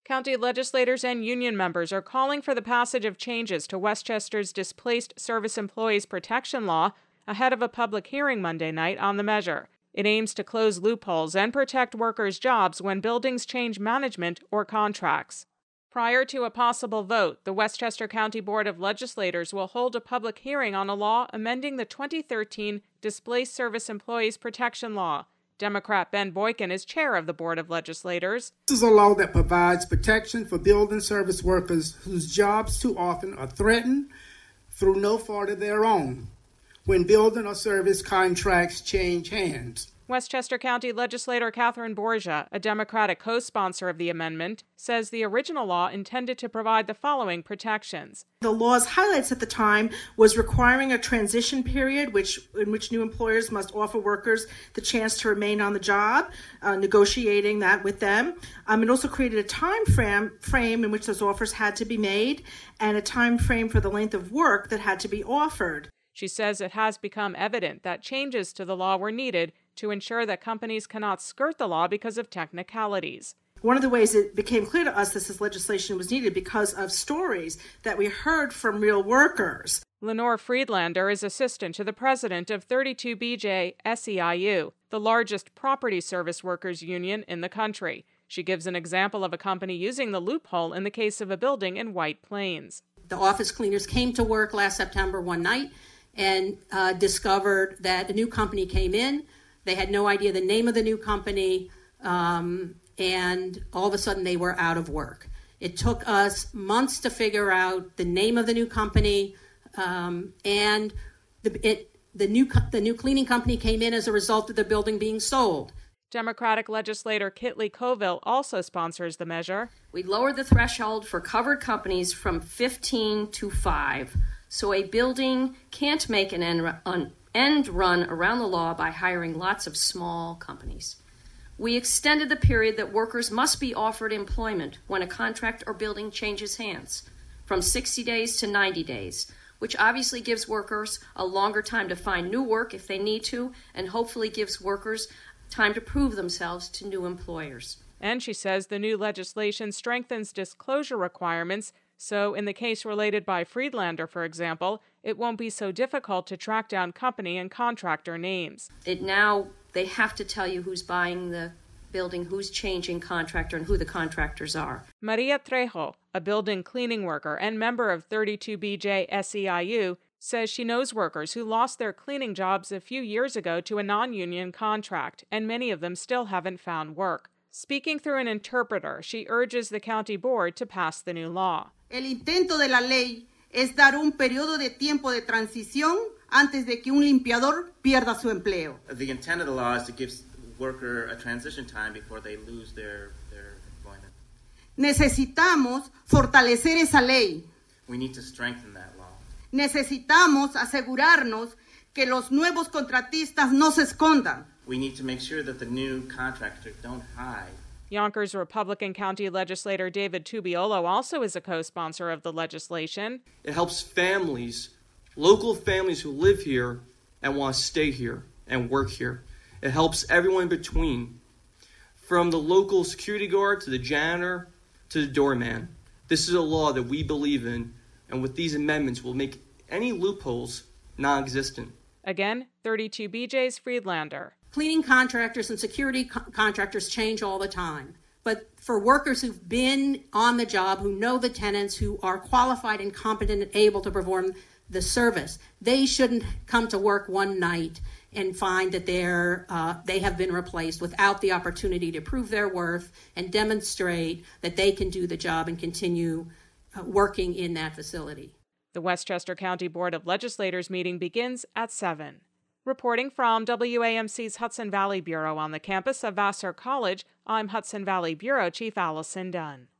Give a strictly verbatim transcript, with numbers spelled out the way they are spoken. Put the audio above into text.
County legislators and union members are calling for the passage of changes to Westchester's Displaced Service Employees Protection Law ahead of a public hearing Monday night on the measure. It aims to close loopholes and protect workers' jobs when buildings change management or contracts. Prior to a possible vote, the Westchester County Board of Legislators will hold a public hearing on a law amending the twenty thirteen Displaced Service Employees Protection Law. Democrat Ben Boykin is chair of the Board of Legislators. This is a law that provides protection for building service workers whose jobs too often are threatened through no fault of their own when building or service contracts change hands. Westchester County legislator Catherine Borgia, a Democratic co-sponsor of the amendment, says the original law intended to provide the following protections. The law's highlights at the time was requiring a transition period which, in which new employers must offer workers the chance to remain on the job, uh, negotiating that with them. Um, it also created a time frame, frame in which those offers had to be made and a time frame for the length of work that had to be offered. She says it has become evident that changes to the law were needed to ensure that companies cannot skirt the law because of technicalities. One of the ways it became clear to us that this legislation was needed because of stories that we heard from real workers. Lenore Friedlander is assistant to the president of thirty-two B J S E I U, the largest property service workers union in the country. She gives an example of a company using the loophole in the case of a building in White Plains. The office cleaners came to work last September one night and uh, discovered that a new company came in. They had no idea the name of the new company, um, and all of a sudden they were out of work. It took us months to figure out the name of the new company, um, and the, it, the, new, the new cleaning company came in as a result of the building being sold. Democratic legislator Kitley Coville also sponsors the measure. We lowered the threshold for covered companies from fifteen to five, so a building can't make an end run, end run around the law by hiring lots of small companies. We extended the period that workers must be offered employment when a contract or building changes hands from sixty days to ninety days, which obviously gives workers a longer time to find new work if they need to, and hopefully gives workers time to prove themselves to new employers. And she says the new legislation strengthens disclosure requirements, so in the case related by Friedlander, for example, it won't be so difficult to track down company and contractor names. It now, they have to tell you who's buying the building, who's changing contractor, and who the contractors are. Maria Trejo, a building cleaning worker and member of thirty-two B J S E I U, says she knows workers who lost their cleaning jobs a few years ago to a non-union contract, and many of them still haven't found work. Speaking through an interpreter, she urges the county board to pass the new law. El intento de la ley es dar un periodo de tiempo de transición antes de que un limpiador pierda su empleo. The intent of the law is to give worker a transition time before they lose their, their employment. Necesitamos fortalecer esa ley. We need to strengthen that law. Necesitamos asegurarnos que los nuevos contratistas no se escondan. We need to make sure that the new contractors don't hide. Yonkers Republican County Legislator David Tubiolo also is a co-sponsor of the legislation. It helps families, local families who live here and want to stay here and work here. It helps everyone in between, from the local security guard to the janitor to the doorman. This is a law that we believe in, and with these amendments, we'll make any loopholes non-existent. Again, thirty-two B J's Friedlander. Cleaning contractors and security co- contractors change all the time. But for workers who've been on the job, who know the tenants, who are qualified and competent and able to perform the service, they shouldn't come to work one night and find that they're, uh, they have been replaced without the opportunity to prove their worth and demonstrate that they can do the job and continue uh, working in that facility. The Westchester County Board of Legislators meeting begins at seven. Reporting from W A M C's Hudson Valley Bureau on the campus of Vassar College, I'm Hudson Valley Bureau Chief Allison Dunn.